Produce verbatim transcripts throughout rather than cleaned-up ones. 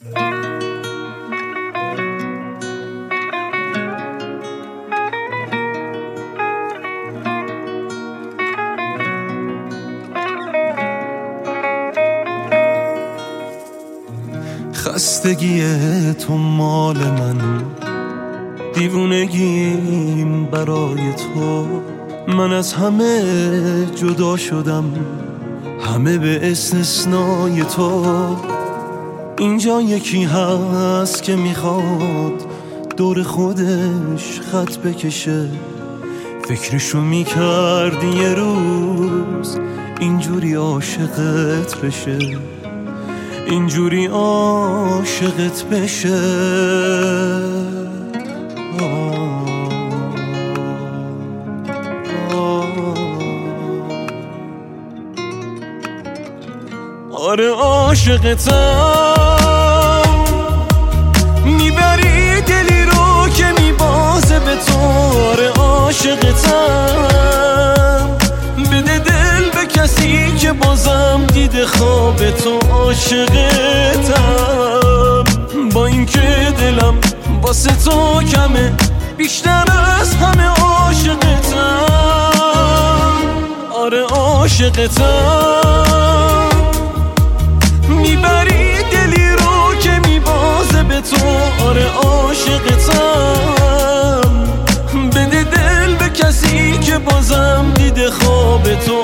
خستگی تو مال من، دیوونگیم برای تو. من از همه جدا شدم، همه به استثنای تو. اینجا یکی هست که میخواد دور خودش خط بکشه. فکرشو میکردی یه روز اینجوری عاشقت بشه، اینجوری عاشقت بشه. آه آه آره عاشقتم، میبری دلی رو که میبازه به تو. آره عاشقتم، بده دل به کسی که بازم دیده خواب تو. عاشقتم، با اینکه دلم واسه تو کمه، بیشتر از همه عاشقتم. آره عاشقتم، میبری دلی رو که میبازه به تو. آره عاشقتم، بده دل به کسی که بازم دیده خواب تو.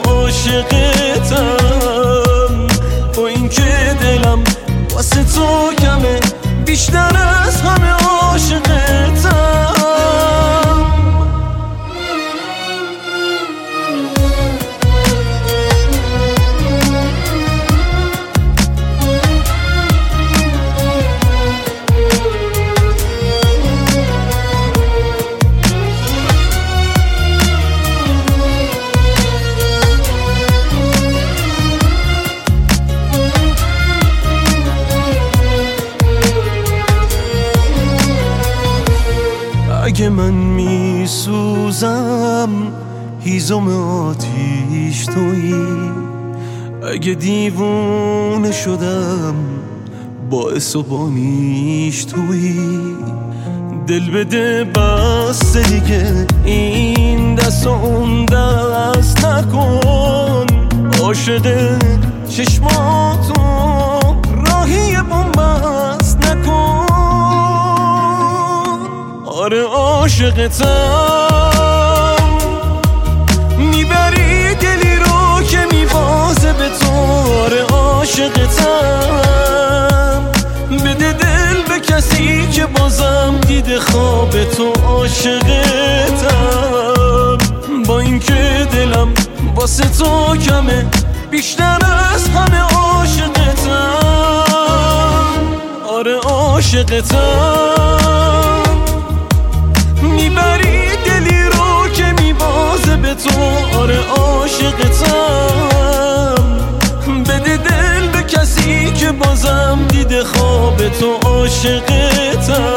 عاشقتم، با اینکه دلم واسه تو کمه، بیشتر از همه عاشقتم. اگه من میسوزم هیزم آتیش تویی، اگه دیوونه شدم باعث و بانیش تویی. دل بده بس دیگه، این دست و اون دست نکن. عاشق چشماتو راهی بومبست نکن. آره عاشقتم، میبری دلی رو که میبازه به تو. آره عاشقتم، بده دل به کسی که بازم دیده خواب تو. عاشقتم، با اینکه دلم واسه تو کمه، بیشتر از همه عاشقتم. آره عاشقتم، میبری دلی رو که میبازه به تو. آره عاشقتم، بده دل به کسی که بازم دیده خواب تو. عاشقتم.